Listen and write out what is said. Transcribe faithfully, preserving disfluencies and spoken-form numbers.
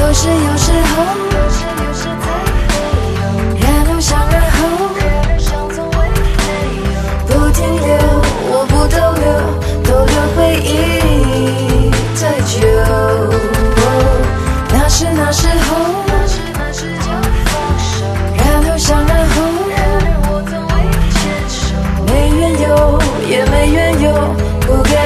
是有时候，然后想然后，不停留，我不逗留，逗留回忆太久。那是那时候，然后想然后，没缘由也没缘由，不给。